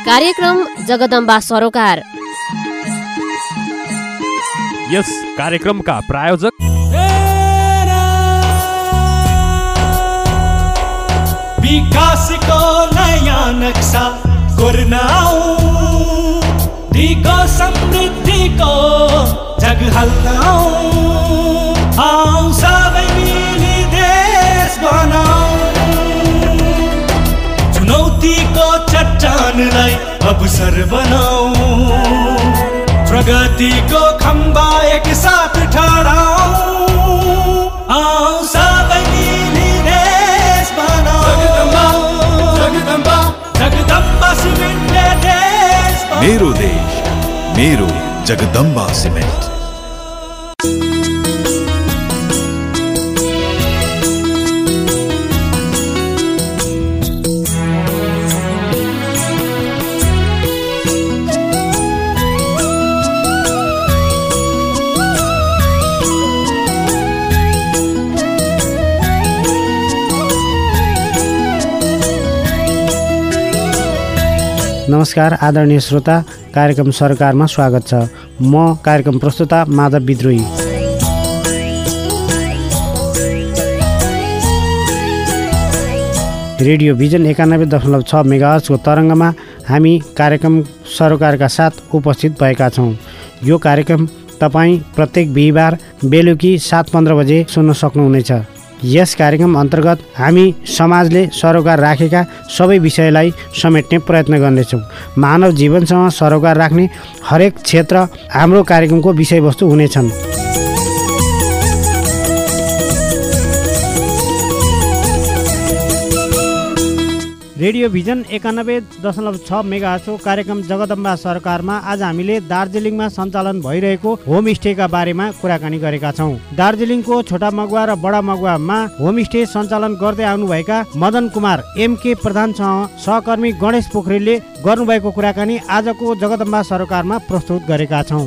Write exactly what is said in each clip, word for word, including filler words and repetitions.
कार्यक्रम जगदम्बा सरोकार। यस कार्यक्रमका प्रायोजक विकासको नयाँ नक्सा कोर्न आऊ, दिगो समृद्धिको जग हल्न आऊ, सबै मिली देश बनाऊ, चुनौतीको चट्टानलाई अवसर बनाऊ, प्रगतिको खम्बा एक साथ ठहराऊ, आऊ सबै मिली देश बनाऊ, जगदम्बा जगदम्बा सिमेन्टले देश बनाऊ, मेरो देश मेरो जगदम्बा सिमेन्ट। नमस्कार आदरणीय श्रोता, कार्यक्रम सरकारमा स्वागत छ। म कार्यक्रम प्रस्तुता माधव विद्रोही। रेडियो भिजन एकानब्बे दशमलव छ मेगाहर्जको तरङ्गमा हामी कार्यक्रम सरोकारका साथ उपस्थित भएका छौँ। यो कार्यक्रम तपाईँ प्रत्येक बिहिबार बेलुकी सात पन्ध्र बजे सुन्न सक्नुहुनेछ। यस कार्यक्रम अन्तर्गत हामी समाजले सरोकार राखेका सबै विषयलाई समेट्ने प्रयत्न गर्नेछौँ। मानव जीवनसँग सरोकार राख्ने हरेक क्षेत्र हाम्रो कार्यक्रमको विषयवस्तु हुनेछन्। रेडियो भिजन एकानब्बे दशमलव छ मेगाहर्जको कार्यक्रम जगदम्बा सरकारमा आज हामीले दार्जिलिङमा सञ्चालन भइरहेको होमस्टेका बारेमा कुराकानी गरेका छौँ। दार्जिलिङको छोटा मगुवा र बडा मगुवामा होमस्टे सञ्चालन गर्दै आउनुभएका मदन कुमार एमके प्रधानसँग सहकर्मी गणेश पोखरेलले गर्नुभएको कुराकानी आजको जगदम्बा सरकारमा प्रस्तुत गरेका छौँ।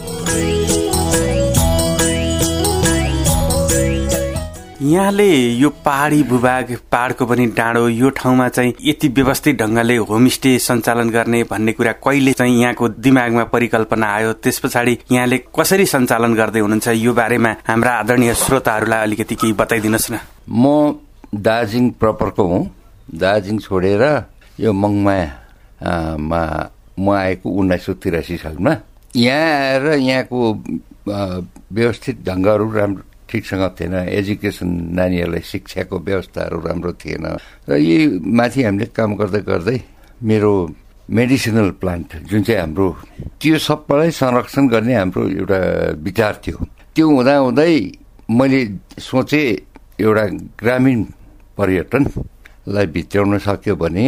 यहाँले यो पहाडी भूभाग, पहाडको पनि डाँडो, यो ठाउँमा चाहिँ यति व्यवस्थित ढंगले होमस्टे सञ्चालन गर्ने भन्ने कुरा कहिले चाहिँ यहाँको दिमागमा परिकल्पना आयो? त्यस पछाडि यहाँले कसरी सञ्चालन गर्दै हुनुहुन्छ? यो बारेमा हाम्रा आदरणीय श्रोताहरूलाई अलिकति केही बताइदिनुहोस् न। म दार्जिलिङ प्रपरको हुँ। दार्जिलिङ छोडेर यो मङमायामा म आएको उन्नाइस सौ तिरासी सालमा। यहाँ आएर यहाँको व्यवस्थित ढङ्गहरू राम्रो ठिकसँग थिएन। एजुकेसन, नानीहरूलाई शिक्षाको व्यवस्थाहरू राम्रो थिएन र यही माथि हामीले काम गर्दै गर्दै मेरो मेडिसिनल प्लान्ट जुन चाहिँ हाम्रो त्यो सबैलाई संरक्षण गर्ने हाम्रो एउटा विचार थियो। त्यो हुँदा हुँदै मैले सोचेँ एउटा ग्रामीण पर्यटनलाई भित्र्याउन सक्यो भने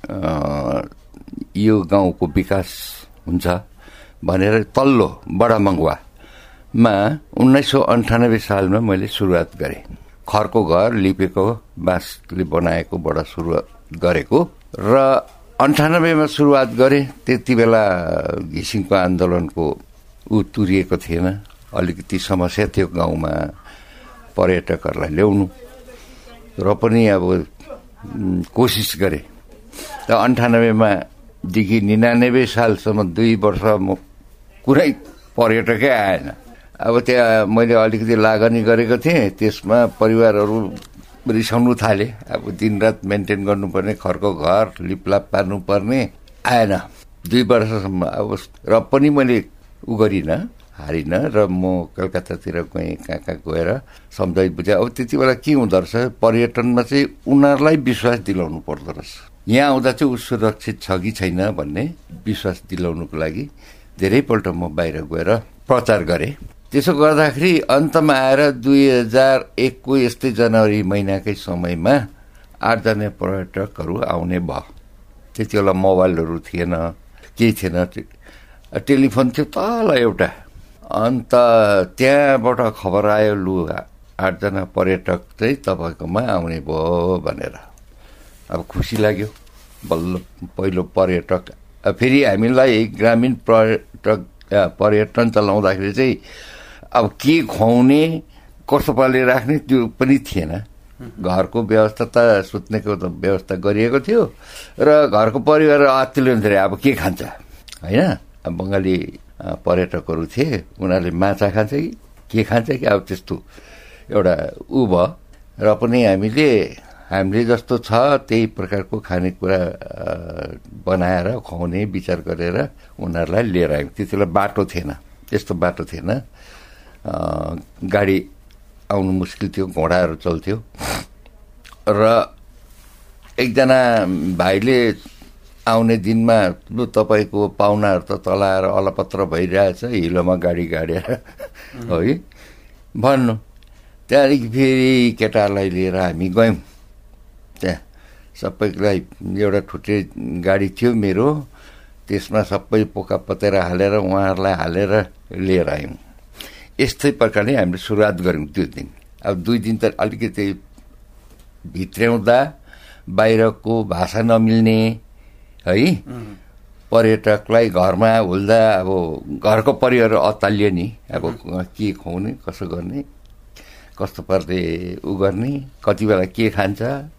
यो गाउँको विकास हुन्छ भनेर तल्लो बडा मङवा मा उन्नाइस सौ अन्ठानब्बे सालमा मैले सुरुवात गरेँ। खरको घर लिपेको बाँसले बनाएकोबाट सुरुवात गरेको र अन्ठानब्बेमा सुरुवात गरेँ। त्यति बेला घिसिङको आन्दोलनको ऊ तुरिएको थिएन, अलिकति समस्या थियो गाउँमा पर्यटकहरूलाई ल्याउनु, र पनि अब कोसिस गरेँ। र अन्ठानब्बेमा देखि निनानब्बे सालसम्म दुई वर्ष म कुनै पर्यटकै आएन। अब त्यहाँ मैले अलिकति लागनी गरेको थिएँ, त्यसमा परिवारहरू रिसाउनु थाले। अब दिनरात मेन्टेन गर्नुपर्ने, खरको घर लिपलाप पार्नुपर्ने, आएन दुई वर्षसम्म। अब र पनि मैले उ गरिनँ, हारिनँ र म कलकत्तातिर गएँ, कहाँ कहाँ गएर सम्झाइ बुझाएँ। अब त्यति बेला के हुँदो रहेछ, पर्यटनमा चाहिँ उनीहरूलाई विश्वास दिलाउनु पर्दो रहेछ। यहाँ आउँदा चाहिँ ऊ सुरक्षित छ कि छैन भन्ने विश्वास दिलाउनुको लागि धेरैपल्ट म बाहिर गएर प्रचार गरेँ। त्यसो गर्दाखेरि अन्तमा आएर दुई हजार एकको यस्तै जनवरी महिनाकै समयमा आठजना पर्यटकहरू आउने भयो। त्यति बेला मोबाइलहरू थिएन, केही थिएन, टेलिफोन थियो तल एउटा। अन्त त्यहाँबाट खबर आयो, लु आठजना पर्यटक चाहिँ तपाईँकोमा आउने भयो भनेर। अब खुसी लाग्यो, बल्ल पहिलो पर्यटक। फेरि हामीलाई ग्रामीण पर्यटक पर्यटन चलाउँदाखेरि चाहिँ अब के खुवाउने, कस्तो पाराले राख्ने त्यो पनि थिएन। घरको व्यवस्था त सुत्नेको त व्यवस्था गरिएको थियो र घरको परिवार अत्तिले हुन्थ्यो अब के खान्छ होइन। अब बङ्गाली पर्यटकहरू थिए, उनीहरूले माछा खान्छ कि के खान्छ कि अब त्यस्तो एउटा ऊ भयो र पनि हामीले हामीले जस्तो छ त्यही प्रकारको खानेकुरा बनाएर खुवाउने विचार गरेर उनीहरूलाई लिएर आयौँ। त्यति बेला बाटो थिएन, त्यस्तो बाटो थिएन, गाडी आउनु मुस्किल थियो, घोडाहरू चल्थ्यो र एकजना भाइले आउने दिनमा लु तपाईँको पाहुनाहरू त तलाएर अलपत्र भइरहेछ हिलोमा गाडी गाडेर है भन्नु। त्यहाँदेखि फेरि केटाहरूलाई लिएर हामी गयौँ त्यहाँ। सबैलाई एउटा ठुटे गाडी थियो मेरो, त्यसमा सबै पोका पतेर हालेर उहाँहरूलाई हालेर लिएर आयौँ। यस्तै प्रकारले हामीले सुरुवात गऱ्यौँ त्यो दिन। अब दुई दिन त अलिकति भित्र्याउँदा बाहिरको भाषा नमिल्ने है, पर्यटकलाई घरमा हुल्दा अब घरको परिवार अत्तालियो नि, अब के खुवाउने कसो गर्ने कस्तो पाराले उ गर्ने कति बेला के खान्छ।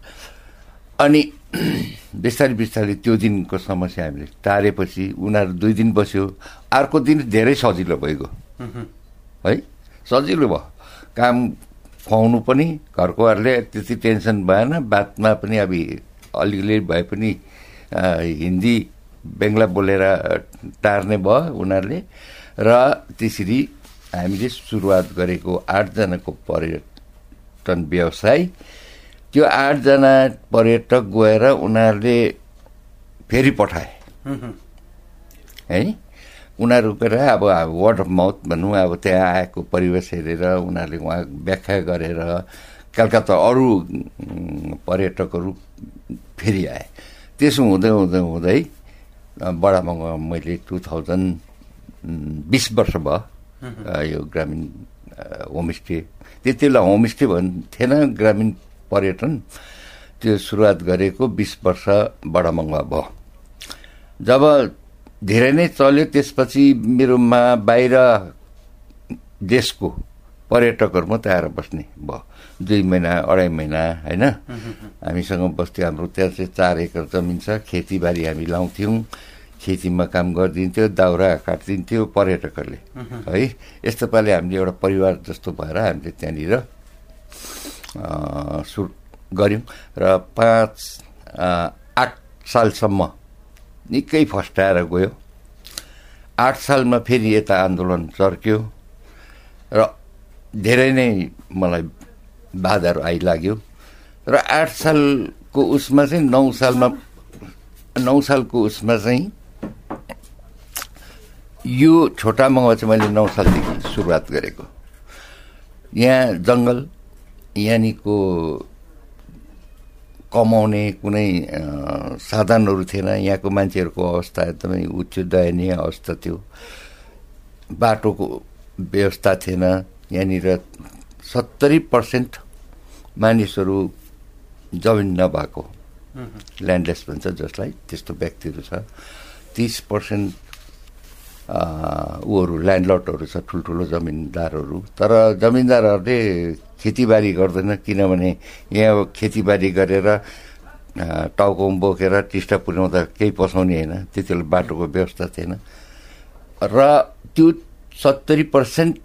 अनि बिस्तारै बिस्तारै त्यो दिनको समस्या हामीले टारेपछि उनीहरू दुई दिन बस्यो, अर्को दिन धेरै सजिलो भइगयो है, सजिलो भयो काम खुवाउनु पनि। घरकोहरूले त्यति टेन्सन भएन, बातमा पनि अब अलिअलि भए पनि हिन्दी बङ्गला बोलेर टार्ने भयो उनीहरूले। र त्यसरी हामीले सुरुवात गरेको आठजनाको पर्यटन व्यवसाय, त्यो आठजना पर्यटक गएर उनीहरूले फेरि पठाए है। उनीहरू गएर अब वर्ड अफ माउथ भनौँ, अब त्यहाँ आएको परिवेश हेरेर उनीहरूले उहाँ व्याख्या गरेर कलकत्ता अरू पर्यटकहरू फेरि आए। त्यसो हुँदै हुँदै हुँदै बडा मङमा मैले टु थाउजन्ड बिस वर्ष भयो यो ग्रामीण होमस्टे, त्यति बेला होमस्टे भन्थेन, ग्रामीण पर्यटन त्यो सुरुवात गरेको बिस वर्ष बडा मङमा भयो। जब धेरै नै चल्यो त्यसपछि मेरोमा बाहिर देशको पर्यटकहरू मात्रै आएर बस्ने भयो, दुई महिना अढाई महिना होइन। हामीसँग बस्थ्यो, हाम्रो त्यहाँ चाहिँ चार एकर जमिन छ, खेतीबारी हामी लाउँथ्यौँ, खेतीमा काम गरिदिन्थ्यो, दाउरा काटिदिन्थ्यो पर्यटकहरूले है। यस्तो पाराले हामीले एउटा परिवार जस्तो भएर हामीले त्यहाँनिर सुरु गऱ्यौँ र पाँच आठ सालसम्म निकै फस्टाएर गयो। आठ सालमा फेरि यता आन्दोलन चर्क्यो र धेरै नै मलाई बाधाहरू आइलाग्यो र आठ सालको उसमा चाहिँ नौ सालमा नौ सालको उसमा चाहिँ यो छोटा मङमा चाहिँ मैले नौ सालदेखि सुरुवात गरेको। यहाँ जङ्गल, यहाँनिरको कमाउने कुनै साधनहरू थिएन, यहाँको मान्छेहरूको अवस्था एकदमै उच्च दयनीय अवस्था थियो, बाटोको व्यवस्था थिएन। यहाँनिर सत्तरी पर्सेन्ट मानिसहरू जमिन नभएको, ल्यान्डलेस भन्छ जसलाई, त्यस्तो व्यक्तिहरू छ। तिस पर्सेन्ट ऊहरू ल्यान्डलर्डहरू छ, ठुल्ठुलो जमिनदारहरू। तर जमिनदारहरूले खेतीबारी गर्दैन, किनभने यहाँ खेतीबारी गरेर टाउको बोकेर टिस्टा पुर्याउँदा केही पसाउने होइन, त्यति बेला बाटोको व्यवस्था थिएन। र त्यो सत्तरी पर्सेन्ट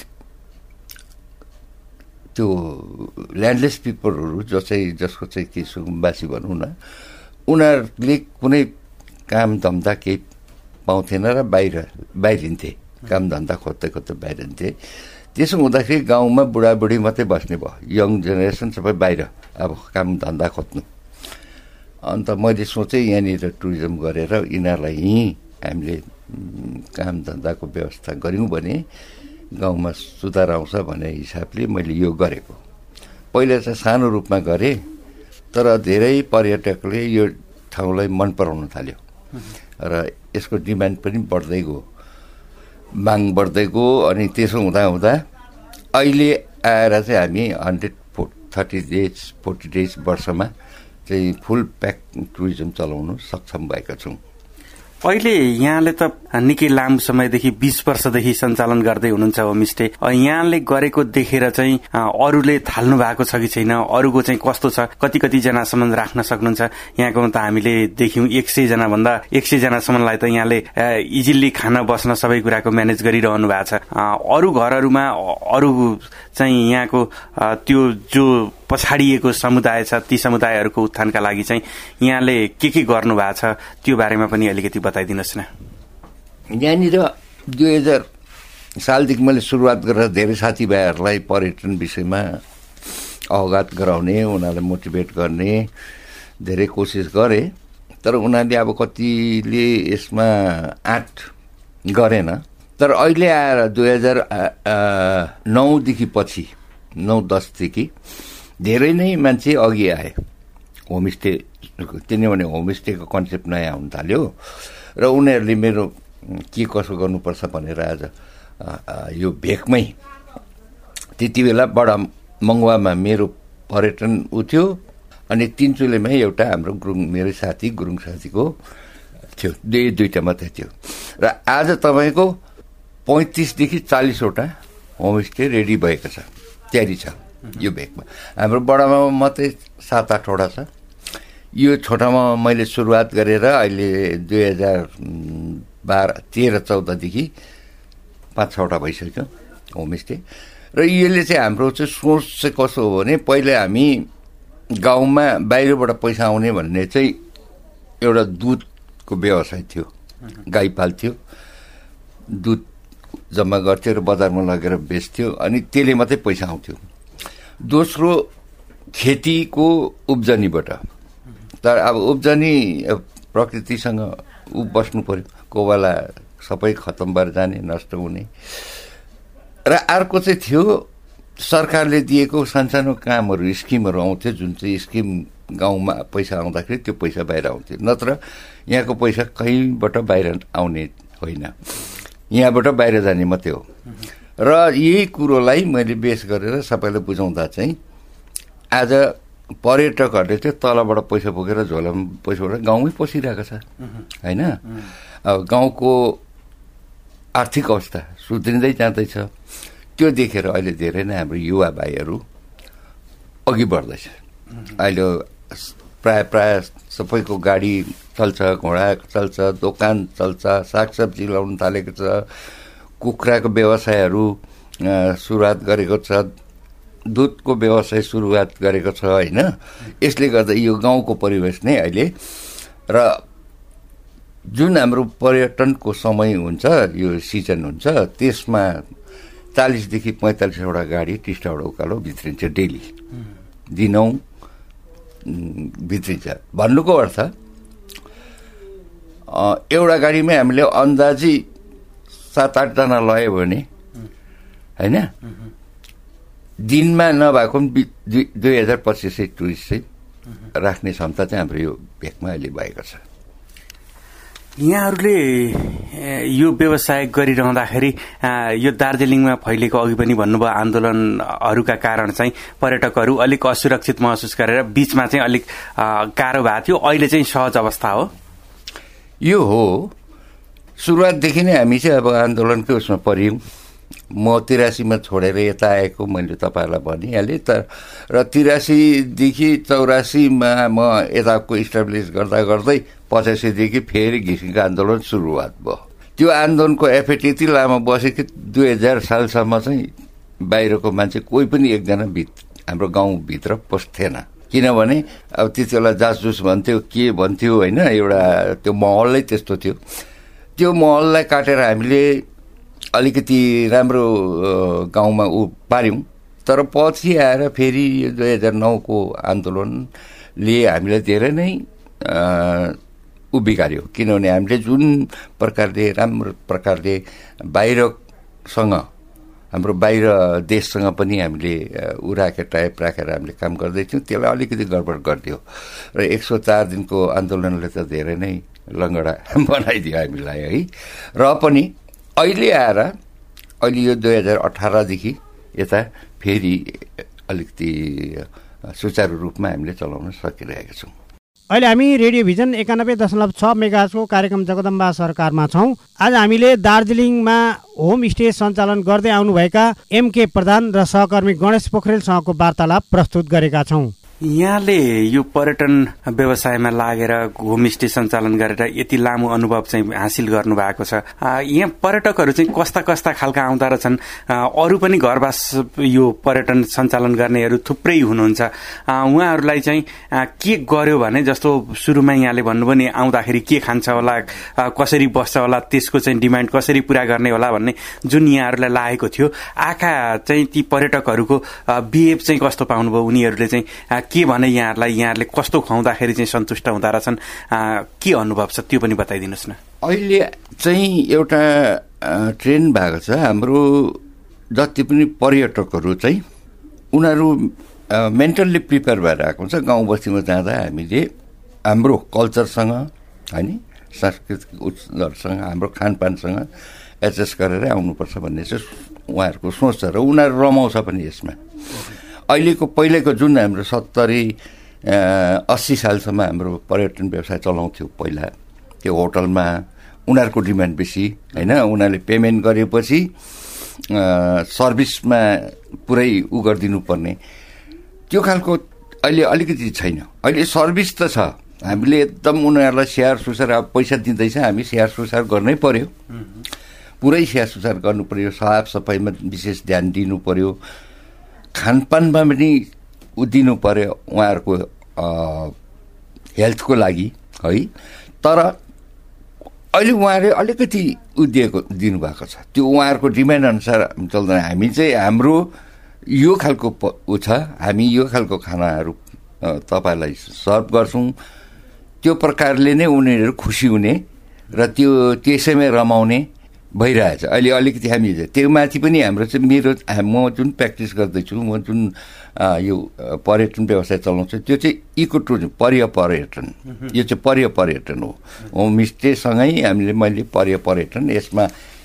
त्यो ल्यान्डलेस पिपलहरू जो चाहिँ जसको चाहिँ के सुकुम्बासी भनौँ न, उनीहरूले कुनै काम धन्दा केही पाउँथेन र बाहिर बाहिरिन्थे, काम धन्दा खोज्दै खोज्दै बाहिरिन्थे। त्यसो हुँदाखेरि गाउँमा बुढाबुढी मात्रै बस्ने भयो, यङ जेनेरेसन सबै बाहिर अब काम धन्दा खोज्नु। अन्त मैले सोचेँ यहाँनिर टुरिज्म गरेर यिनीहरूलाई यहीँ हामीले काम धन्दाको व्यवस्था गऱ्यौँ भने गाउँमा सुधार आउँछ भन्ने हिसाबले मैले यो गरेको। पहिला चाहिँ सानो रूपमा गरेँ, तर धेरै पर्यटकले यो ठाउँलाई मन पराउन थाल्यो र यसको डिमान्ड पनि बढ्दै गयो, माग बढ्दै गयो। अनि त्यसो हुँदा हुँदा अहिले आएर चाहिँ हामी हन्ड्रेड फो थर्टी डेज फोर्टी डेज वर्षमा चाहिँ फुल प्याक टुरिज्म चलाउनु सक्षम भएका छौँ। अहिले यहाँले त निकै लामो समयदेखि बीस वर्षदेखि सञ्चालन गर्दै हुनुहुन्छ होमस्टे। यहाँले गरेको देखेर चाहिँ अरूले थाल्नु भएको छ कि छैन, अरूको चाहिँ कस्तो छ, कति कति जनासम्म राख्न सक्नुहुन्छ? यहाँको त हामीले देख्यौं एक सय जना भन्दा एक सय जनासम्मलाई त यहाँले इजिली खाना बस्न सबै कुराको म्यानेज गरिरहनु भएको छ। अरू घरहरूमा अरू चाहिँ यहाँको त्यो जो पछाडिएको समुदाय छ ती समुदायहरूको उत्थानका लागि चाहिँ यहाँले के के गर्नु भएको छ त्यो बारेमा पनि अलिकति बताइदिनुहोस् न। यहाँनिर दुई हजार सालदेखि मैले सुरुवात गरेर धेरै साथीभाइहरूलाई पर्यटन विषयमा अवगत गराउने, उनीहरूलाई मोटिभेट गर्ने धेरै कोसिस गरेँ। तर उनीहरूले अब कतिले यसमा आँट गरेन। तर अहिले आएर दुई हजार नौदेखि पछि नौ दसदेखि धेरै नै मान्छे अघि आए होमस्टे, किनभने होमस्टेको कन्सेप्ट नयाँ हुन थाल्यो र उनीहरूले मेरो के कसो गर्नुपर्छ भनेर आज यो भेकमै त्यति बेला बडा मङ्गवामा मेरो पर्यटन उ थियो अनि तिनचुलेमै एउटा हाम्रो गुरुङ मेरो साथी गुरुङ साथीको थियो, दुई दुईवटा मात्रै थियो। र आज तपाईँको पैँतिसदेखि चालिसवटा होमस्टे रेडी भएको छ, तयारी छ यो भेकमा। हाम्रो बडामा मात्रै सात आठवटा छ। यो छोटामा मैले सुरुवात गरेर अहिले दुई हजार बाह्र तेह्र चौधदेखि पाँच छवटा भइसक्यो होमस्टे। र यसले चाहिँ हाम्रो चाहिँ सोच चाहिँ कसो हो भने पहिला हामी गाउँमा बाहिरबाट पैसा आउने भन्ने चाहिँ एउटा दुधको व्यवसाय थियो, गाई पाल्थ्यो, दुध जम्मा गर्थ्यो र बजारमा लगेर बेच्थ्यो अनि त्यसले मात्रै पैसा आउँथ्यो। दोस्रो खेतीको उब्जनीबाट, तर अब उब्जनी प्रकृतिसँग उ बस्नु पर्यो, कोवाला सबै खतम भएर जाने, नष्ट हुने। र अर्को चाहिँ थियो सरकारले दिएको सानसानो कामहरू, स्किमहरू आउँथ्यो, जुन चाहिँ स्किम गाउँमा पैसा आउँदाखेरि त्यो पैसा बाहिर आउँथ्यो। नत्र यहाँको पैसा कहीँबाट बाहिर आउने होइन, यहाँबाट बाहिर जाने मात्रै हो। र यही कुरोलाई मैले बेस गरेर सबैलाई बुझाउँदा चाहिँ आज पर्यटकहरूले चाहिँ तलबाट पैसा बोकेर झोलामा पैसा बोकेर गाउँमै पसिरहेको छ होइन। अब गाउँको आर्थिक अवस्था सुध्रिँदै जाँदैछ। त्यो देखेर अहिले धेरै नै हाम्रो युवा भाइहरू अघि बढ्दैछ। अहिले प्राय प्राय सबैको गाडी चल्छ, घोडा चल्छ, दोकान चल्छ, सागसब्जी लाउनु थालेको छ, कुखुराको व्यवसायहरू सुरुवात गरेको छ, दुधको व्यवसाय सुरुवात गरेको छ होइन। यसले गर्दा यो गाउँको परिवेश नै अहिले र जुन हाम्रो पर्यटनको समय हुन्छ, यो सिजन हुन्छ, त्यसमा चालिसदेखि पैँतालिसवटा गाडी टिस्टाबाट उकालो भित्रिन्छ डेली, दिनौँ भित्रिन्छ। भन्नुको अर्थ एउटा गाडीमै हामीले अन्दाजी सात आठजना लयो भने होइन, दिनमा नभएको पनि दुई हजार पच्चिस सय टुरिस्ट चाहिँ राख्ने क्षमता चाहिँ हाम्रो यो भेकमा अहिले भएको छ। यहाँहरूले यो व्यवसाय गरिरहँदाखेरि यो दार्जिलिङमा फैलिएको अघि पनि भन्नुभयो आन्दोलनहरूका कारण चाहिँ पर्यटकहरू अलिक असुरक्षित महसुस गरेर बीचमा चाहिँ अलिक गाह्रो भएको थियो, अहिले चाहिँ सहज अवस्था हो? यो हो, सुरुवातदेखि नै हामी चाहिँ अब आन्दोलनकै उसमा पऱ्यौँ। म तिरासीमा छोडेर यता आएको मैले तपाईँहरूलाई भनिहालेँ। त र तिरासीदेखि चौरासीमा म यताको इस्टाब्लिस गर्दा गर्दै पचासीदेखि फेरि घिसिङको आन्दोलन सुरुवात भयो। त्यो आन्दोलनको एफेक्ट यति लामो बस्यो कि दुई हजार सालसम्म चाहिँ बाहिरको मान्छे कोही पनि एकजना भित हाम्रो गाउँभित्र पस्थेन। किनभने अब त्यति बेला जासजुस भन्थ्यो, के भन्थ्यो होइन, एउटा त्यो माहौलै त्यस्तो थियो। त्यो माहौललाई काटेर हामीले अलिकति राम्रो गाउँमा ऊ पार्यौँ। तर पछि आएर फेरि दुई हजार नौको आन्दोलनले हामीलाई धेरै नै ऊ बिगार्यो। किनभने हामीले जुन प्रकारले राम्रो प्रकारले बाहिरसँग हाम्रो बाहिर देशसँग पनि हामीले ऊ राखेर टाइप राखेर हामीले काम गर्दैथ्यौँ, त्यसलाई अलिकति गडबड गरिदियो। र एक सौ चार दिनको आन्दोलनले त धेरै नै लङ्गडा बनाइदियो हामीलाई है। र पनि अहिले आएर अहिले यो दुई हजार अठारदेखि यता फेरि अलिकति सुचारू रूपमा हामीले चलाउन सकिरहेका छौँ। अहिले हामी रेडियो भिजन एकानब्बे दशमलव छ मेगाहर्जको कार्यक्रम जगदम्बा सरकारमा छौँ। आज हामीले दार्जिलिङमा होमस्टे सञ्चालन गर्दै आउनुभएका एमके प्रधान र सहकर्मी गणेश पोखरेलसँगको वार्तालाप प्रस्तुत गरेका छौँ। यहाँले यो पर्यटन व्यवसायमा लागेर होमस्टे सञ्चालन गरेर यति लामो अनुभव चाहिँ हासिल गर्नु भएको छ। यहाँ पर्यटकहरू चाहिँ कस्ता कस्ता खालका आउँदा रहेछन्? अरू पनि घरवास यो पर्यटन सञ्चालन गर्नेहरू थुप्रै हुनुहुन्छ। उहाँहरूलाई चाहिँ के गर्यो भने, जस्तो सुरुमा यहाँले भन्नुभयो नि आउँदाखेरि के खान्छ होला, कसरी बस्छ होला, त्यसको चाहिँ डिमान्ड कसरी पुरा गर्ने होला भन्ने जुन यहाँहरूलाई लागेको थियो, आँखा चाहिँ ती पर्यटकहरूको बिहेभ चाहिँ कस्तो पाउनुभयो? उनीहरूले चाहिँ के भने यहाँहरूलाई, यहाँहरूले कस्तो खुवाउँदाखेरि चाहिँ सन्तुष्ट हुँदा रहेछन्, के अनुभव छ त्यो पनि बताइदिनुहोस् न। अहिले चाहिँ एउटा ट्रेन्ड भएको छ, हाम्रो जति पनि पर्यटकहरू चाहिँ उनीहरू मेन्टल्ली प्रिपेयर भएर आएको हुन्छ। गाउँ बस्तीमा जाँदा हामीले हाम्रो कल्चरसँग होइन, सांस्कृतिक उत्सवहरूसँग, हाम्रो खानपानसँग एडजस्ट गरेर आउनुपर्छ भन्ने चाहिँ उहाँहरूको सोच छ र उनीहरू रमाउँछ पनि यसमा। अहिलेको पहिलेको जुन हाम्रो सत्तरी अस्सी सालसम्म हाम्रो पर्यटन व्यवसाय चलाउँथ्यो, पहिला त्यो होटलमा उनीहरूको डिमान्ड बेसी होइन, उनीहरूले पेमेन्ट गरेपछि सर्भिसमा पुरै उ गरिदिनु पर्ने, त्यो खालको अहिले अलिकति छैन। अहिले सर्भिस त छ, हामीले एकदम उनीहरूलाई स्याहार सुसार, अब पैसा दिँदैछ हामी स्याहार सुसार गर्नै पर्यो, पुरै स्याहार सुसार गर्नु पर्यो, साफ सफाइमा विशेष ध्यान दिनु पर्यो, खानपानमा पनि दिनु पर्यो उहाँहरूको हेल्थको लागि है। तर अहिले उहाँले अलिकति उदिएको दिनुभएको छ, त्यो उहाँहरूको डिमान्ड अनुसार चल्दैन। हामी चाहिँ हाम्रो यो खालको ऊ छ, हामी यो खालको खानाहरू तपाईँलाई सर्भ गर्छौँ, त्यो प्रकारले नै उनीहरू खुसी हुने र त्यो त्यसैमै रमाउने भइरहेछ। अहिले अलिकति हामी त्यो माथि पनि हाम्रो चाहिँ मेरो म जुन प्र्याक्टिस गर्दैछु, म जुन यो पर्यटन व्यवसाय चलाउँछु, त्यो चाहिँ इको टुरिज्म, पर्य पर्यटन, यो चाहिँ पर्य पर्यटन हो। होमस्टेसँगै हामीले मैले पर्य पर्यटन, यसमा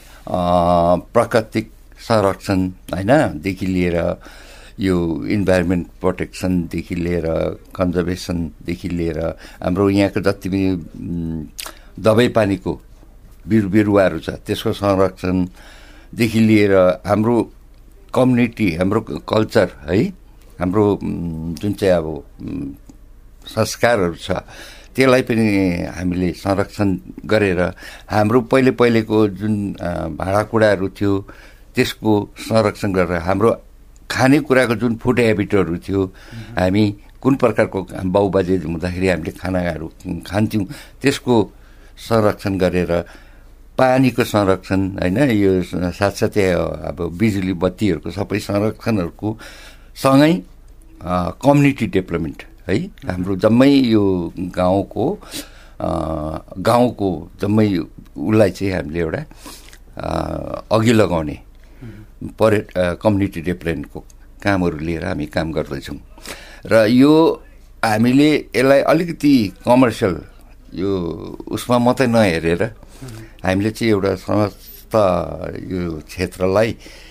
प्राकृतिक संरक्षण होइनदेखि लिएर यो इन्भाइरोमेन्ट प्रोटेक्सनदेखि लिएर कन्जर्भेसनदेखि लिएर हाम्रो यहाँको जति पनि दबाई पानीको बिरु बिरुवाहरू छ त्यसको संरक्षणदेखि लिएर हाम्रो कम्युनिटी, हाम्रो कल्चर है, हाम्रो जुन चाहिँ अब संस्कारहरू छ त्यसलाई पनि हामीले संरक्षण गरेर हाम्रो पहिले पहिलेको जुन भाँडाकुँडाहरू थियो त्यसको संरक्षण गरेर हाम्रो खानेकुराको जुन फुड हेबिटहरू थियो, हामी कुन प्रकारको बाउबाजे हुँदाखेरि हामीले खानाहरू खान्थ्यौँ त्यसको संरक्षण गरेर, पानीको संरक्षण होइन, यो साथसाथै अब बिजुली बत्तीहरूको सबै संरक्षणहरूको सँगै कम्युनिटी डेभलपमेन्ट है, हाम्रो जम्मै यो गाउँको गाउँको जम्मै उसलाई चाहिँ हामीले एउटा अघि लगाउने पर्य कम्युनिटी डेभलपमेन्टको कामहरू लिएर हामी काम गर्दैछौँ। र यो हामीले यसलाई अलिकति कमर्सियल यो उसमा मात्रै नहेरेर हामीले चाहिँ एउटा समस्त यो क्षेत्रलाई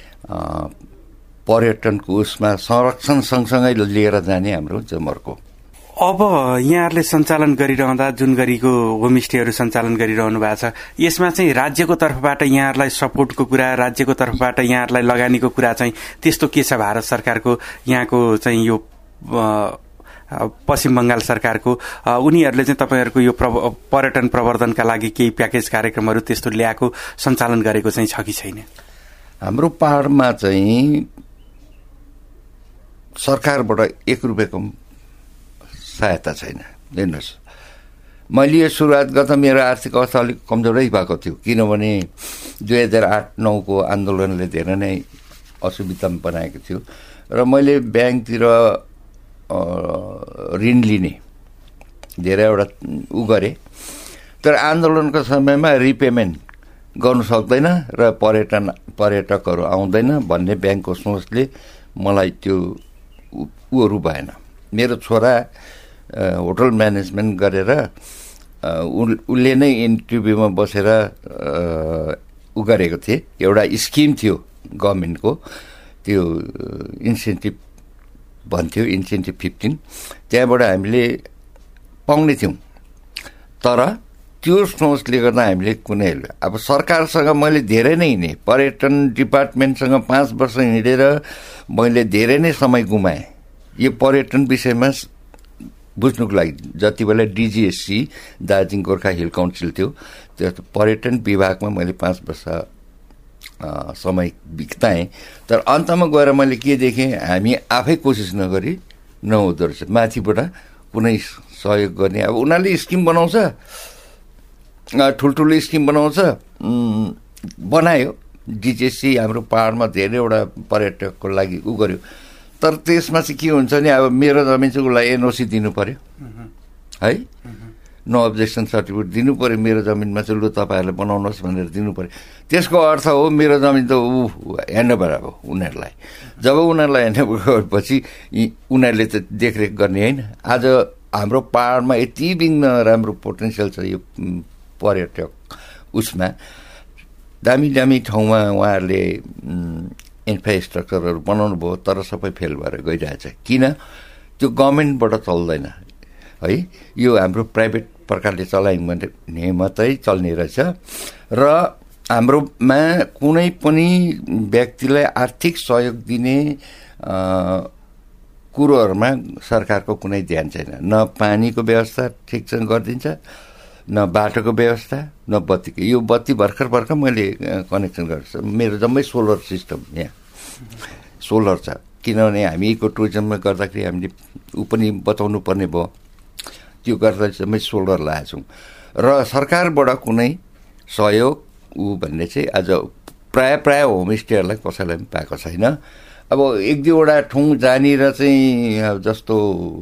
पर्यटनको उसमा संरक्षण सँगसँगै लिएर जाने हाम्रो जमर्को। अब यहाँहरूले सञ्चालन गरिरहँदा जुन गरीको होमस्टेहरू सञ्चालन गरिरहनु भएको छ, यसमा चाहिँ राज्यको तर्फबाट यहाँहरूलाई सपोर्टको कुरा, राज्यको तर्फबाट यहाँहरूलाई लगानीको कुरा चाहिँ त्यस्तो के छ? भारत सरकारको, यहाँको चाहिँ यो पश्चिम बङ्गाल सरकारको उनीहरूले चाहिँ तपाईँहरूको यो पर्यटन प्रवर्धनका लागि केही प्याकेज कार्यक्रमहरू त्यस्तो ल्याएको सञ्चालन गरेको चाहिँ छ कि छैन? हाम्रो पहाडमा चाहिँ सरकारबाट एक रुपियाँको सहायता छैन। हेर्नुहोस्, मैले यो सुरुवात गर्दा मेरो आर्थिक अवस्था अलिक कमजोरै भएको थियो, किनभने दुई हजार आठ नौको आन्दोलनले धेरै नै असुविधा बनाएको थियो र मैले ब्याङ्कतिर ऋण लिने धेरैवटा उ गरेँ, तर आन्दोलनको समयमा रिपेमेन्ट गर्नु सक्दैन र पर्यटन पर्यटकहरू आउँदैन भन्ने ब्याङ्कको सोचले मलाई त्यो उहरू भएन। मेरो छोरा होटल म्यानेजमेन्ट गरेर उसले नै इन्टरभ्यूमा बसेर उ गरेको थिए, एउटा स्किम थियो गभर्मेन्टको, त्यो इन्सेन्टिभ भन्थ्यो, इन्सेन्टिभ फिफ्टिन, त्यहाँबाट हामीले पाउने थियौँ। तर त्यो सोचले गर्दा हामीले कुनै अब सरकारसँग मैले धेरै नै हिँडेँ, पर्यटन डिपार्टमेन्टसँग पाँच वर्ष हिँडेर मैले धेरै नै समय गुमाएँ यो पर्यटन विषयमा बुझ्नुको लागि। जति बेला DGHC Darjeeling Gorkha hill council थियो त्यो पर्यटन विभागमा मैले पाँच वर्ष समय बिताएँ। तर अन्तमा गएर मैले के देखेँ, हामी आफै कोसिस नगरी नहुँदो रहेछ, माथिबाट कुनै सहयोग गर्ने। अब उनीहरूले स्किम बनाउँछ, ठुल्ठुलो स्किम बनाउँछ, बनायो डिजिएससी हाम्रो पहाडमा धेरैवटा पर्यटकको लागि उ गर्यो। तर त्यसमा चाहिँ के हुन्छ नि, अब मेरो जमिन चाहिँ उसलाई एनओसी दिनु पर्यो है, नो अब्जेक्सन सर्टिफिकेट दिनु पर्यो, मेरो जमिनमा चाहिँ लु तपाईँहरूले बनाउनुहोस् भनेर दिनु पर्यो। त्यसको अर्थ हो मेरो जमिन त ऊ ह्यान्डओभर अब उनीहरूलाई। जब उनीहरूलाई ह्यान्डओभर गरेपछि उनीहरूले त देखरेख गर्ने होइन। आज हाम्रो पहाडमा यति बिघ्न राम्रो पोटेन्सियल छ यो पर्यटक उसमा, दामी दामी ठाउँमा उहाँहरूले इन्फ्रास्ट्रक्चरहरू बनाउनु भयो, तर सबै फेल भएर गइरहेछ। किन? त्यो गभर्मेन्टबाट चल्दैन है, यो हाम्रो प्राइभेट प्रकारले चलायौँ भने मात्रै चल्ने रहेछ। र हाम्रोमा कुनै पनि व्यक्तिलाई आर्थिक सहयोग दिने कुरोहरूमा सरकारको कुनै ध्यान छैन। न पानीको व्यवस्था ठिकसँग गरिदिन्छ, न बाटोको व्यवस्था, न बत्तीको। यो बत्ती भर्खर भर्खर मैले कनेक्सन गर्छु, मेरो जम्मै सोलर सिस्टम यहाँ सोलर छ। किनभने हामी इको टुरिज्ममा गर्दाखेरि हामीले ऊ पनि बताउनु पर्ने भयो, त्यो गर्दा जम्मै सोलर लगाएको छौँ। र सरकारबाट कुनै सहयोग ऊ भन्ने चाहिँ आज प्रायः प्रायः होमस्टेहरूलाई कसैलाई पनि पाएको छैन। अब एक दुईवटा ठाउँ जहाँनिर चाहिँ जस्तो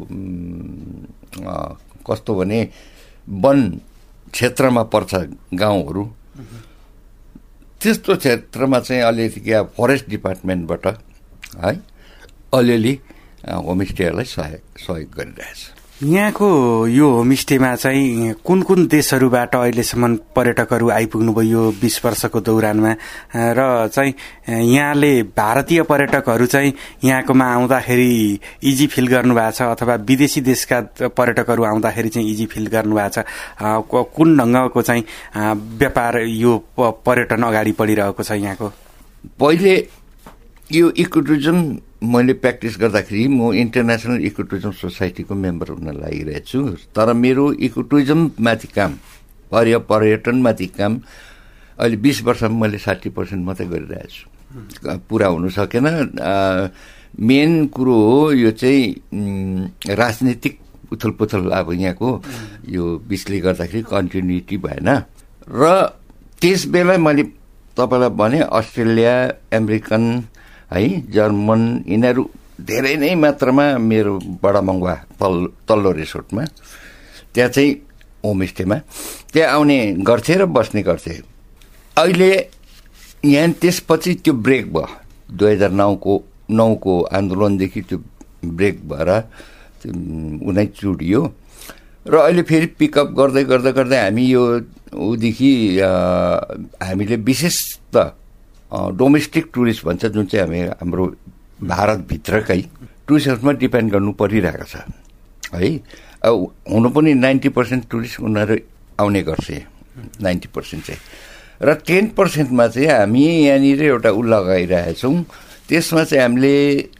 कस्तो भने वन क्षेत्रमा पर्छ गाउँहरू, त्यस्तो क्षेत्रमा चाहिँ अलिअलि क्या फरेस्ट डिपार्टमेन्टबाट है अलिअलि होमस्टेहरूलाई सहयोग सहयोग गरिरहेछ। यहाँको यो होमस्टेमा चाहिँ कुन कुन देशहरूबाट अहिलेसम्म पर्यटकहरू आइपुग्नुभयो यो बिस वर्षको दौरानमा, र चाहिँ यहाँले भारतीय पर्यटकहरू चाहिँ यहाँकोमा आउँदाखेरि इजी फिल गर्नुभएको छ अथवा विदेशी देशका पर्यटकहरू आउँदाखेरि चाहिँ इजी फिल गर्नुभएको छ? कुन ढङ्गको चाहिँ व्यापार यो पर्यटन अगाडि बढिरहेको छ यहाँको? पहिले यो इको टुरिज्म मैले प्र्याक्टिस गर्दाखेरि म इन्टरनेसनल इको टुरिज्म सोसाइटीको मेम्बर हुन लागिरहेको छु। तर मेरो इको टुरिज्ममाथि काम, पर्य पर्यटनमाथि काम अहिले बिस वर्षमा मैले साठी पर्सेन्ट मात्रै गरिरहेको छु, पुरा हुनु सकेन। मेन कुरो हो यो चाहिँ राजनीतिक उथलपुथल, अब यहाँको यो बिसले गर्दाखेरि कन्टिन्युटी भएन। र त्यस बेला मैले तपाईँलाई भने अस्ट्रेलिया, अमेरिकन है, जर्मन, यिनीहरू धेरै नै मात्रामा मेरो बडा मङ्गवा तल तल्लो रिसोर्टमा त्यहाँ चाहिँ होमस्टेमा त्यहाँ आउने गर्थे र बस्ने गर्थे। अहिले यहाँ त्यसपछि त्यो ब्रेक भयो, दुई हजार नौको नौको आन्दोलनदेखि त्यो ब्रेक भएर उनै चुडियो। र अहिले फेरि पिकअप गर्दै गर्दै गर्दै हामी यो ऊदेखि हामीले विशेष त डोमेस्टिक टुरिस्ट भन्छ, जुन चाहिँ हामी हाम्रो भारतभित्रकै टुरिस्टहरूमा डिपेन्ड गर्नु परिरहेको छ है। अब हुनु पनि नाइन्टी पर्सेन्ट टुरिस्ट उनीहरू आउने गर्छ, नाइन्टी पर्सेन्ट चाहिँ। र टेन पर्सेन्टमा चाहिँ हामी यहाँनिर एउटा उ लगाइरहेछौँ, त्यसमा चाहिँ हामीले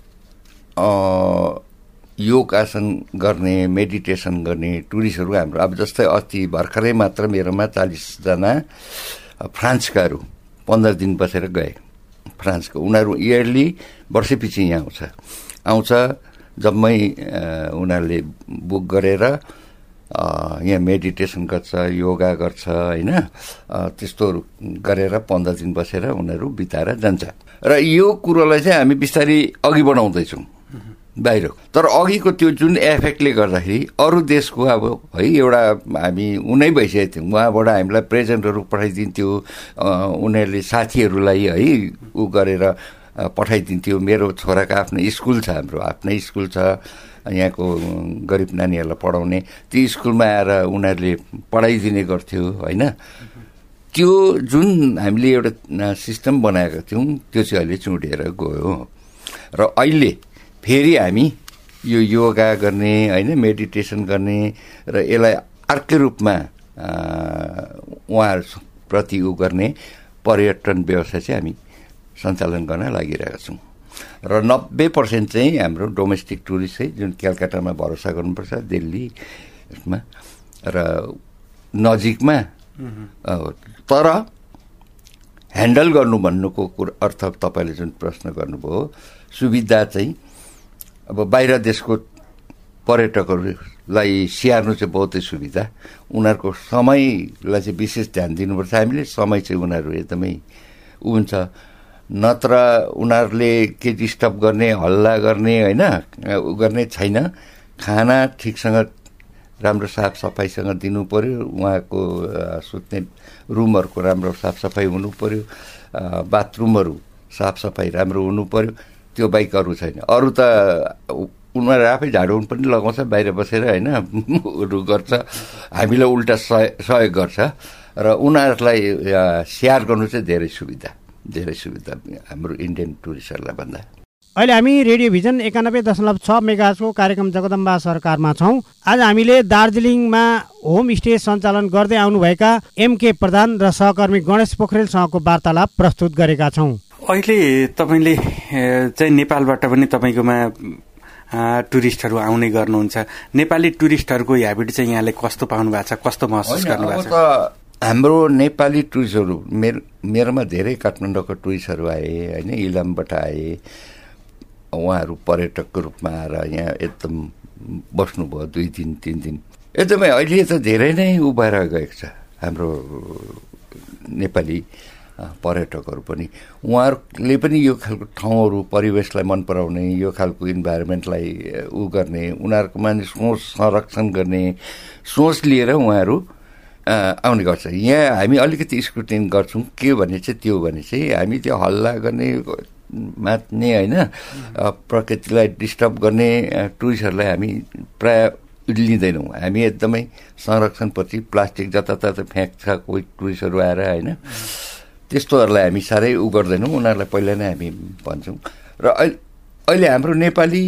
योग आसन गर्ने, मेडिटेसन गर्ने टुरिस्टहरू हाम्रो अब जस्तै अस्ति भर्खरै मात्र मेरोमा चालिसजना फ्रान्सकाहरू पन्ध्र दिन बसेर गए। फ्रान्सको उनीहरू इयरली वर्षैपछि यहाँ आउँछ आउँछ जम्मै उनीहरूले बुक गरेर यहाँ मेडिटेसन गर्छ, योगा गर्छ होइन, त्यस्तोहरू गरेर पन्ध्र दिन बसेर उनीहरू बिताएर जान्छ। र यो कुरोलाई चाहिँ हामी बिस्तारै अघि बढाउँदैछौँ बाहिर। तर अघिको त्यो जुन एफेक्टले गर्दाखेरि अरू देशको अब है एउटा हामी उनै भइसकेको थियौँ, उहाँबाट हामीलाई प्रेजेन्टहरू पठाइदिन्थ्यो, उनीहरूले साथीहरूलाई है उ गरेर पठाइदिन्थ्यो। मेरो छोराको आफ्नो स्कुल छ, हाम्रो आफ्नै स्कुल छ यहाँको गरिब नानीहरूलाई पढाउने, त्यो स्कुलमा आएर उनीहरूले पढाइदिने गर्थ्यो होइन। त्यो जुन हामीले एउटा सिस्टम बनाएको थियौँ त्यो चाहिँ अहिले चुँडिएर गयो। र अहिले फेरि हामी यो योगा गर्ने होइन मेडिटेसन गर्ने र यसलाई अर्कै रूपमा उहाँहरूप्रति उ गर्ने पर्यटन व्यवसाय चाहिँ हामी सञ्चालन गर्न लागिरहेका छौँ र नब्बे पर्सेन्ट चाहिँ हाम्रो डोमेस्टिक टुरिस्ट चाहिँ जुन कलकत्तामा भरोसा गर्नुपर्छ दिल्ली यसमा र नजिकमा तर ह्यान्डल गर्नु भन्नुको कुरो अर्थ तपाईँले जुन प्रश्न गर्नुभयो सुविधा चाहिँ अब बाहिर देशको पर्यटकहरूलाई स्याहार्नु चाहिँ बहुतै सुविधा उनीहरूको समयलाई चाहिँ विशेष ध्यान दिनुपर्छ हामीले समय चाहिँ उनीहरू एकदमै उ हुन्छ नत्र उनीहरूले के डिस्टर्ब गर्ने हल्ला गर्ने होइन उ गर्ने छैन खाना ठिकसँग राम्रो साफसफाइसँग दिनु पर्यो उहाँको सुत्ने रुमहरूको राम्रो साफसफाइ हुनु पर्यो बाथरुमहरू साफसफाइ राम्रो हुनु पर्यो त्यो बाहेक अरू छैन अरू त उनीहरू आफै झाडु पनि लगाउँछ बाहिर बसेर होइन हरू गर्छ हामीलाई उल्टा सहयोग गर्छ र उनीहरूलाई स्याहार गर्नु चाहिँ धेरै सुविधा धेरै सुविधा हाम्रो इन्डियन टुरिस्टहरूलाई भन्दा अहिले हामी रेडियोभिजन एकानब्बे दशमलव छ मेगाहर्जको कार्यक्रम जगदम्बा सरकारमा छौँ। आज हामीले दार्जिलिङमा होमस्टे सञ्चालन गर्दै आउनुभएका एमके प्रधान र सहकर्मी गणेश पोखरेलसँगको वार्तालाप प्रस्तुत गरेका छौँ। अहिले तपाईँले चाहिँ नेपालबाट पनि तपाईँकोमा टुरिस्टहरू आउने गर्नुहुन्छ नेपाली टुरिस्टहरूको ह्याबिट चाहिँ यहाँले कस्तो पाउनु भएको छ कस्तो महसुस गर्नु भएको छ? हाम्रो नेपाली टुरिस्टहरू मेरो मेरोमा धेरै काठमाडौँको टुरिस्टहरू आए होइन इलामबाट आए उहाँहरू पर्यटकको रूपमा आएर यहाँ एकदम बस्नुभयो दुई दिन तिन दिन एकदमै अहिले त धेरै नै उभएर गएको छ हाम्रो नेपाली पर्यटकहरू पनि उहाँहरूले पनि यो खालको ठाउँहरू परिवेशलाई मन पराउने यो खालको इन्भाइरोमेन्टलाई उ गर्ने उनीहरूकोमा सोच संरक्षण गर्ने सोच लिएर उहाँहरू आउने गर्छ। यहाँ हामी अलिकति स्क्रुटिनी गर्छौँ के भने चाहिँ त्यो भने चाहिँ हामी त्यो हल्ला गर्ने मात्ने होइन प्रकृतिलाई डिस्टर्ब गर्ने टुरिस्टहरूलाई हामी प्राय लिँदैनौँ। हामी एकदमै संरक्षणप्रति प्लास्टिक जताततै फ्याँक्छ कोही टुरिस्टहरू आएर होइन त्यस्तोहरूलाई हामी साह्रै उ गर्दैनौँ उनीहरूलाई पहिला नै हामी भन्छौँ र अहिले हाम्रो नेपाली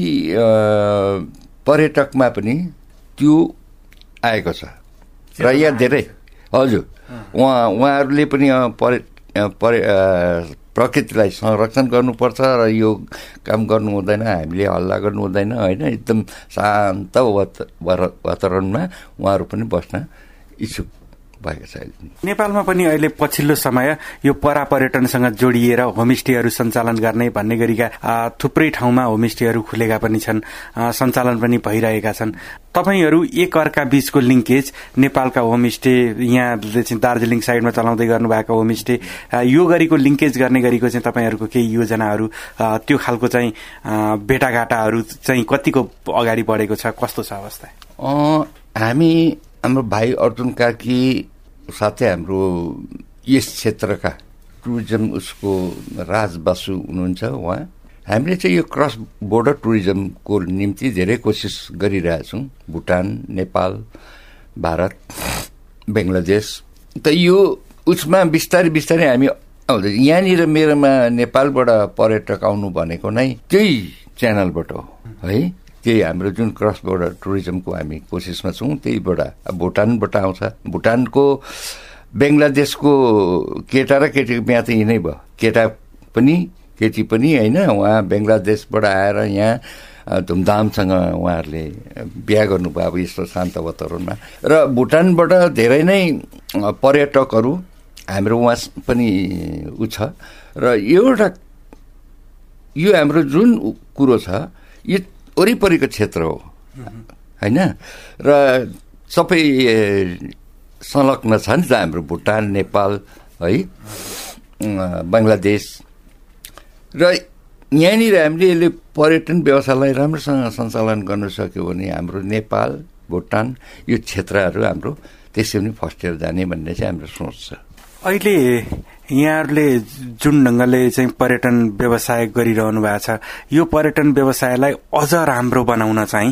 पर्यटकमा पनि त्यो आएको छ र यहाँ धेरै हजुर उहाँ उहाँहरूले पनि पर्य पर्य प्रकृतिलाई संरक्षण गर्नुपर्छ र यो काम गर्नु हुँदैन हामीले हल्ला गर्नु हुँदैन होइन एकदम शान्त वातावरणमा उहाँहरू पनि बस्न इच्छुक भएको छ। नेपालमा पनि अहिले पछिल्लो समय यो परा पर्यटनसँग जोडिएर होमस्टेहरू सञ्चालन गर्ने भन्ने गरिका थुप्रै ठाउँमा होमस्टेहरू खुलेका पनि छन् सञ्चालन पनि भइरहेका छन्। तपाईहरू एक अर्का बीचको लिङ्केज नेपालका होमस्टे यहाँले चाहिँ दार्जिलिङ साइडमा चलाउँदै गर्नुभएको होमस्टे यो गरीको लिङ्केज गर्ने गरीको चाहिँ तपाईँहरूको केही योजनाहरू त्यो खालको चाहिँ भेटाघाटाहरू चाहिँ कतिको अगाडि बढेको छ कस्तो छ अवस्था? हामी हाम्रो भाइ अर्जुन कार्की साथै हाम्रो यस क्षेत्रका टुरिज्म उसको राज बासु हुनुहुन्छ उहाँ हामीले चाहिँ यो क्रस बोर्डर टुरिज्मको निम्ति धेरै कोसिस गरिरहेछौँ। भुटान नेपाल भारत बङ्गलादेश त यो उसमा बिस्तारै बिस्तारै हामी आउँदै यहाँनिर मेरोमा नेपालबाट पर्यटक आउनु भनेको नै त्यही च्यानलबाट हो है त्यही हाम्रो जुन क्रस बोर्डर टुरिज्मको हामी कोसिसमा छौँ त्यहीबाट भुटानबाट आउँछ भुटानको बङ्गलादेशको केटा र केटीको बिहा त यिनै भयो केटा पनि केटी पनि होइन उहाँ बङ्गलादेशबाट आएर यहाँ धुमधामसँग उहाँहरूले बिहा गर्नुभयो अब यस्तो शान्त वातावरणमा र भुटानबाट धेरै नै पर्यटकहरू हाम्रो उहाँ पनि उ छ र एउटा यो हाम्रो जुन कुरो छ यो वरिपरिको क्षेत्र हो होइन र सबै संलग्न छ नि त हाम्रो भुटान नेपाल है बङ्गलादेश र यहाँनिर हामीले यसले पर्यटन व्यवसायलाई राम्रोसँग सञ्चालन गर्न सक्यो भने हाम्रो नेपाल भुटान यो क्षेत्रहरू हाम्रो त्यसै पनि फस्टेर जाने भन्ने चाहिँ हाम्रो सोच छ। अहिले यहाँहरूले जुन ढङ्गले चाहिँ पर्यटन व्यवसाय गरिरहनु भएको छ यो पर्यटन व्यवसायलाई अझ राम्रो बनाउन चाहिँ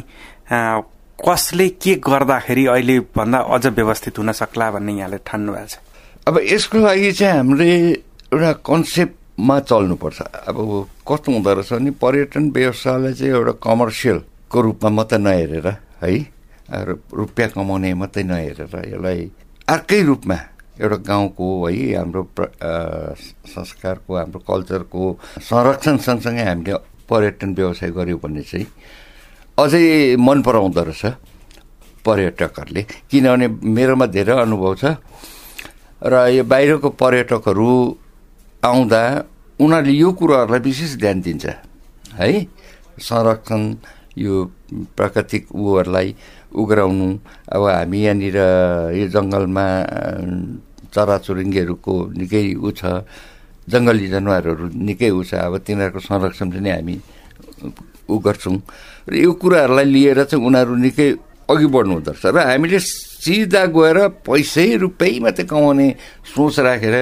कसले के गर्दाखेरि अहिले भन्दा अझ व्यवस्थित हुन सक्ला भन्ने यहाँले ठान्नु भएको छ? अब यसको लागि चाहिँ हामीले एउटा कन्सेप्टमा चल्नुपर्छ। अब कस्तो हुँदो रहेछ भने पर्यटन व्यवसायलाई चाहिँ एउटा कमर्सियल को रूपमा मात्रै नहेरेर है रुपियाँ कमाउने मात्रै नहेरेर यसलाई अर्कै रूपमा एउटा गाउँको है हाम्रो संस्कारको हाम्रो कल्चरको संरक्षण सँगसँगै हामीले पर्यटन व्यवसाय गऱ्यौँ भने चाहिँ अझै मन पराउँदो रहेछ पर्यटकहरूले। किनभने मेरोमा धेरै अनुभव छ र यो बाहिरको पर्यटकहरू आउँदा उनीहरूले यो कुराहरूलाई विशेष ध्यान दिन्छ है, संरक्षण यो प्राकृतिक उहरूलाई उग्राउनु। अब हामी यहाँनिर यो जङ्गलमा चराचुरुङ्गीहरूको निकै उ छ, जङ्गली जनावरहरू निकै उ छ, अब तिनीहरूको संरक्षण पनि हामी उ गर्छौँ र यो कुराहरूलाई लिएर चाहिँ उनीहरू निकै अघि बढ्नु हुँदो रहेछ। र हामीले सिधा गएर पैसै रुपियाँ मात्रै कमाउने सोच राखेर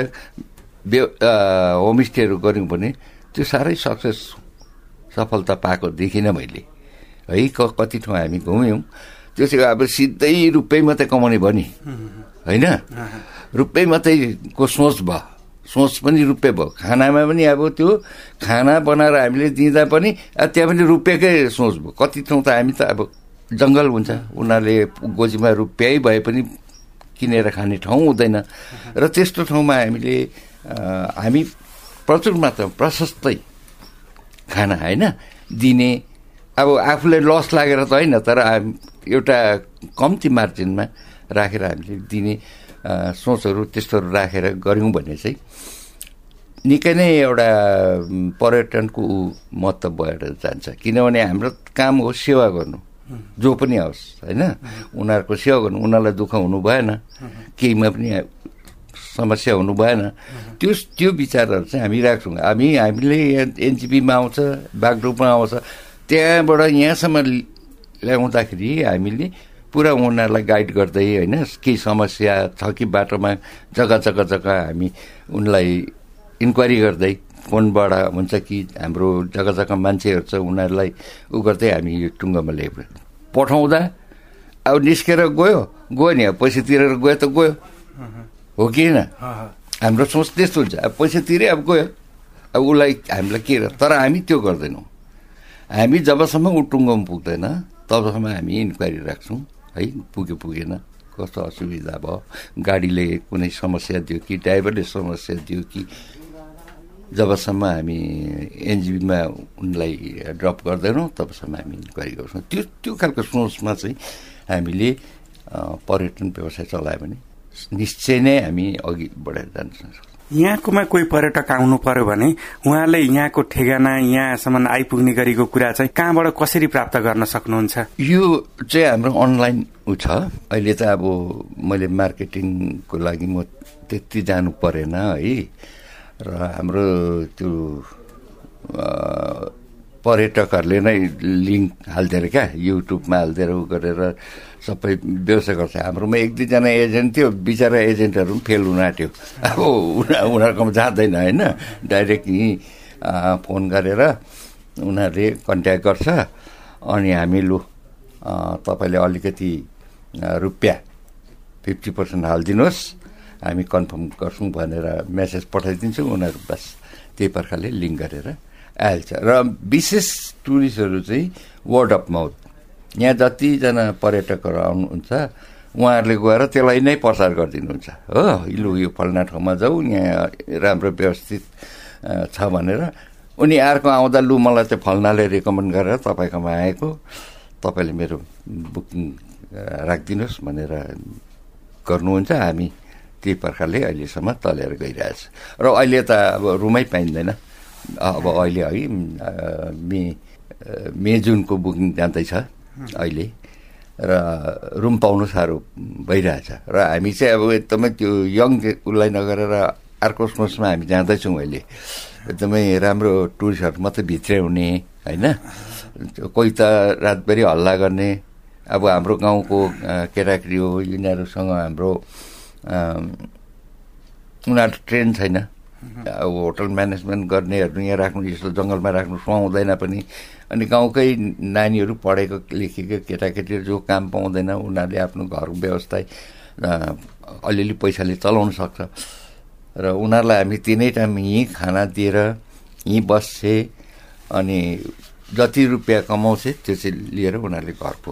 होमस्टेहरू गऱ्यौँ भने त्यो साह्रै सक्सेस सफलता पाएको देखिनँ मैले है। कति ठाउँ हामी घुम्यौँ, त्यो चाहिँ अब सिधै रुपियाँ मात्रै कमाउने भयो नि होइन, रुपियाँ मात्रैको सोच भयो, सोच पनि रुपियाँ भयो। खानामा पनि अब त्यो खाना बनाएर हामीले दिँदा पनि त्यहाँ पनि रुपियाँकै सोच भयो। कति ठाउँ त हामी त अब जङ्गल हुन्छ, उनीहरूले गोजीमा रुपियाँ भए पनि किनेर खाने ठाउँ हुँदैन र त्यस्तो ठाउँमा हामीले हामी प्रचुर मात्रामा प्रशस्तै खाना होइन दिने। अब आफूलाई लस लागेर त होइन, तर एउटा कम्ती मार्जिनमा राखेर हामीले दिने सोचहरू त्यस्तोहरू राखेर गऱ्यौँ भने चाहिँ निकै नै एउटा पर्यटनको महत्त्व भएर जान्छ। किनभने हाम्रो काम हो सेवा गर्नु, जो पनि आओस् होइन, उनीहरूको सेवा गर्नु, उनीहरूलाई दुःख हुनु भएन, केहीमा पनि समस्या हुनु भएन। त्यो त्यो विचारहरू चाहिँ हामी राख्छौँ। हामी हामीले एनजिपीमा आउँछ, बागडोगमा आउँछ, त्यहाँबाट यहाँसम्म ल्याउँदाखेरि हामीले पुरा उनीहरूलाई गाइड गर्दै होइन, केही समस्या छ कि बाटोमा जग्गा जग्गा जग्गा हामी उनलाई इन्क्वायरी गर्दै फोनबाट हुन्छ कि हाम्रो जग्गा जग्गा मान्छेहरू छ उनीहरूलाई उ गर्दै हामी यो टुङ्गोमा ल्यायो पठाउँदा अब निस्केर गयो गयो नि, अब पैसा तिरेर गयो त गयो हो कि होइन। हाम्रो सोच त्यस्तो हुन्छ, अब पैसा तिरे अब गयो, अब उसलाई हामीलाई के, तर हामी त्यो गर्दैनौँ। हामी जबसम्म ऊ टुङ्गोमा पुग्दैन तबसम्म हामी इन्क्वायरी राख्छौँ है, पुग्यो पुगेन, कस्तो असुविधा भयो, गाडीले कुनै समस्या दियो कि ड्राइभरले समस्या दियो कि, जबसम्म हामी एनजिबीमा उनलाई ड्रप गर्दैनौँ तबसम्म हामी इन्क्वायरी गर्छौँ। त्यो त्यो खालको सोचमा चाहिँ हामीले पर्यटन व्यवसाय चलायो भने निश्चय नै हामी अघि बढेर जान सक्छौँ। यहाँकोमा कोही पर्यटक आउनु पर्यो भने उहाँले यहाँको ठेगाना यहाँसम्म आइपुग्ने गरेको कुरा चाहिँ कहाँबाट कसरी प्राप्त गर्न सक्नुहुन्छ? यो चाहिँ हाम्रो अनलाइन उ छ। अहिले त अब मैले मार्केटिङको लागि म त्यति जानु परेन है, र हाम्रो त्यो पर्यटकहरूले नै लिङ्क हालिदिएर क्या युट्युबमा हालिदिएर उ गरेर सबै व्यवसाय गर्छ। हाम्रोमा एक दुईजना एजेन्ट थियो, बिचरा एजेन्टहरू पनि फेल हुन आँट्यो। अब उनीहरू उनीहरूकोमा जाँदैन होइन, डाइरेक्ट यहीँ फोन गरेर उनीहरूले कन्ट्याक्ट गर्छ, अनि हामी लु तपाईँले अलिकति रुपियाँ फिफ्टी पर्सेन्ट हालिदिनुहोस्, हामी कन्फर्म गर्छौँ भनेर मेसेज पठाइदिन्छौँ। उनीहरू बस त्यही प्रकारले लिङ्क गरेर आइहाल्छ। र विशेष टुरिस्टहरू चाहिँ वर्ड अफ माउथ, यहाँ जतिजना पर्यटकहरू आउनुहुन्छ उहाँहरूले गएर त्यसलाई नै प्रचार गरिदिनुहुन्छ हो, लु यो फल्ना ठाउँमा जाऊ, यहाँ राम्रो व्यवस्थित छ भनेर। उनी अर्को आउँदा लु मलाई चाहिँ फल्नाले रेकमेन्ड गरेर तपाईँकोमा आएको, तपाईँले मेरो बुकिङ राखिदिनुहोस् भनेर गर्नुहुन्छ। हामी त्यही प्रकारले अहिलेसम्म चलेर गइरहेछ। र अहिले त अब रुमै पाइँदैन, अब अहिले है मे मे जुनको बुकिङ जाँदैछ अहिले, र रुम पाउनु साह्रो भइरहेछ। र हामी चाहिँ अब एकदमै त्यो यङ उसलाई नगरेर अर्को सोचमा हामी जाँदैछौँ। अहिले एकदमै राम्रो टुरिस्टहरू मात्रै भित्र्याउने होइन, कोही त रातभरि हल्ला गर्ने। अब हाम्रो गाउँको केटाकेटी हो, यिनीहरूसँग हाम्रो उनीहरू ट्रेन छैन। अब होटल म्यानेजमेन्ट गर्नेहरू यहाँ राख्नु, यस्तो जङ्गलमा राख्नु सुहाउँदैन पनि। अनि गाउँकै नानीहरू पढेको लेखेको केटाकेटीहरू जो काम पाउँदैन, उनीहरूले आफ्नो घर व्यवस्था अलिअलि पैसाले चलाउन सक्छ। र उनीहरूलाई हामी तिनै टाइम यहीँ खाना दिएर यहीँ बस्छे, अनि जति रुपियाँ कमाउँछ त्यो चाहिँ लिएर उनीहरूले घरको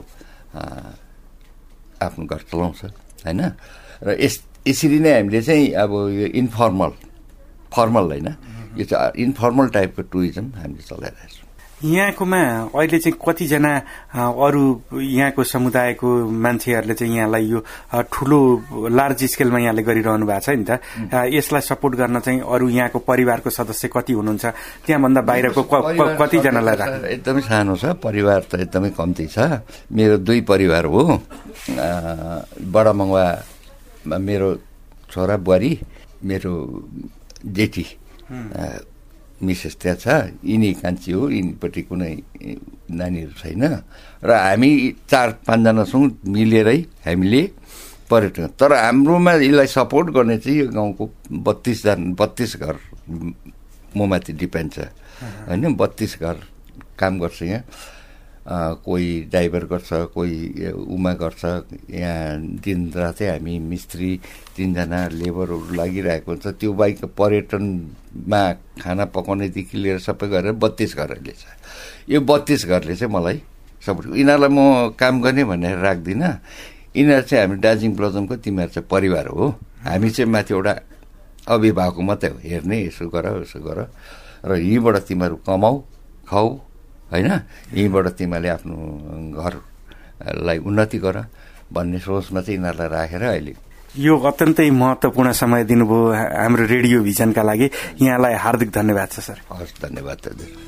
आफ्नो घर चलाउँछ होइन। र यस यसरी नै हामीले चाहिँ अब यो इन्फर्मल फर्मल होइन, यो चाहिँ इन्फर्मल टाइपको टुरिज्म हामीले चलाइरहेको छौँ। यहाँकोमा अहिले चाहिँ कतिजना अरू यहाँको समुदायको मान्छेहरूले चाहिँ यहाँलाई यो ठुलो लार्ज स्केलमा यहाँले गरिरहनु भएको छ नि त, यसलाई सपोर्ट गर्न चाहिँ अरू यहाँको परिवारको सदस्य कति हुनुहुन्छ, त्यहाँभन्दा बाहिरको कतिजनालाई राख्नु? एकदमै सानो छ परिवार, त एकदमै कम्ती छ। मेरो दुई परिवार हो, बडा मङवामा मेरो छोरा बुहारी, मेरो जेठी मिसेस त्यहाँ छ, यिनी कान्छी हो, यिनीपट्टि कुनै नानीहरू छैन र हामी चार पाँचजना छौँ मिलेरै हामीले पर्यटन। तर हाम्रोमा यसलाई सपोर्ट गर्ने चाहिँ यो गाउँको बत्तिसजना बत्तिस घर म माथि डिपेन्ड छ होइन। बत्तिस घर काम गर्छ यहाँ, कोही ड्राइभर गर्छ, कोही उमा गर्छ। यहाँ दिन रातै हामी मिस्त्री तिनजना लेबरहरू लागिरहेको हुन्छ। त्यो बाहेक पर्यटनमा खाना पकाउनेदेखि लिएर सबै गरेर बत्तिस घरहरूले छ। यो बत्तिस घरले चाहिँ मलाई सपोर्ट, यिनीहरूलाई म काम गर्ने भनेर राख्दिनँ। यिनीहरू चाहिँ हामी दार्जिलिङ प्लजमको तिमीहरू चाहिँ परिवार हो, हामी चाहिँ माथि एउटा अभिभावक मात्रै हो, हेर्ने यसो गर यसो गर र यहीँबाट तिमीहरू कमाऊ खाऊ होइन, यहीँबाट तिमीहरूले आफ्नो घरलाई उन्नति गर भन्ने सोचमा चाहिँ यिनीहरूलाई राखेर अहिले यो अत्यन्तै महत्त्वपूर्ण समय दिनुभयो हाम्रो रेडियो भिजनका लागि। यहाँलाई हार्दिक धन्यवाद छ सर। हस्, धन्यवाद।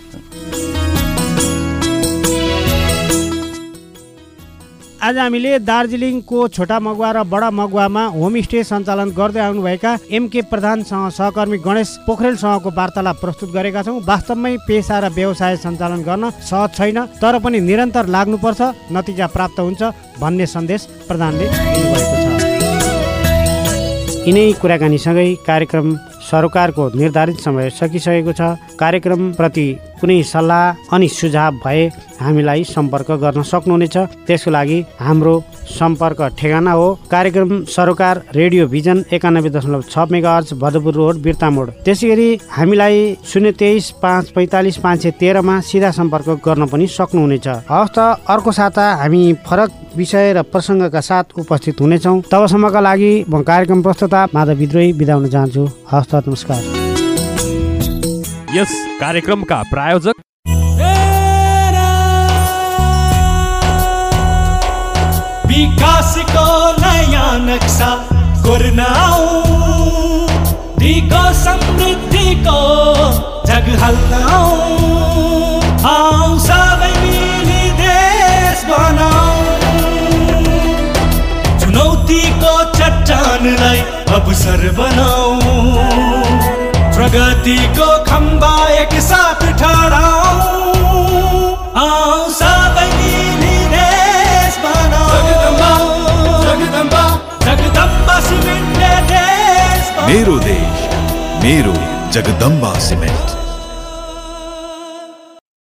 आज हामीले दार्जिलिङको छोटा मगुवा र बडा मगुवामा होमस्टे सञ्चालन गर्दै आउनुभएका एमके प्रधानसँग सहकर्मी गणेश पोखरेलसँगको वार्तालाप प्रस्तुत गरेका छौँ। वास्तवमै पेसा र व्यवसाय सञ्चालन गर्न सहज छैन, तर पनि निरन्तर लाग्नुपर्छ, नतिजा प्राप्त हुन्छ भन्ने सन्देश प्रधानले दिनुभएको छ। यिनै कुराकानीसँगै कार्यक्रम सरोकारको निर्धारित समय सकिसकेको छ। कार्यक्रमप्रति कुनै सल्लाह अनि सुझाव भए हामीलाई सम्पर्क गर्न सक्नुहुनेछ। त्यसको लागि हाम्रो सम्पर्क ठेगाना हो कार्यक्रम सरोकार रेडियो भिजन एकानब्बे दशमलव छ मेगाहर्ज भदपुर रोड बिर्ता मोड। त्यसै गरी हामीलाई शून्य तेइस पाँच पैँतालिस पाँच सय तेह्रमा सिधा सम्पर्क गर्न पनि सक्नुहुनेछ। हवस् त, अर्को साता हामी फरक विषय र प्रसङ्गका साथ उपस्थित हुनेछौँ। तबसम्मका लागि म कार्यक्रम प्रस्तुता माधव विद्रोही बिदा हुन चाहन्छु। हवस् त, नमस्कार। यस कार्यक्रमका प्रायोजक विकासको नयाँ नक्सा कोर्न दिगो समृद्धिको जग हल्न आऊ सबै मिली देश बनाऊ। चुनौतीको चट्टानलाई अवसर बनाऊ, प्रगतिको खम्बा एक साथ ठहराऊ। आऊ सबै मिली देश बनाऊ। जगदम्बा जगदम्बा जगदम्बा सिमेन्टले देश बनाऊ। मेरो देश मेरो जगदम्बा सिमेन्ट।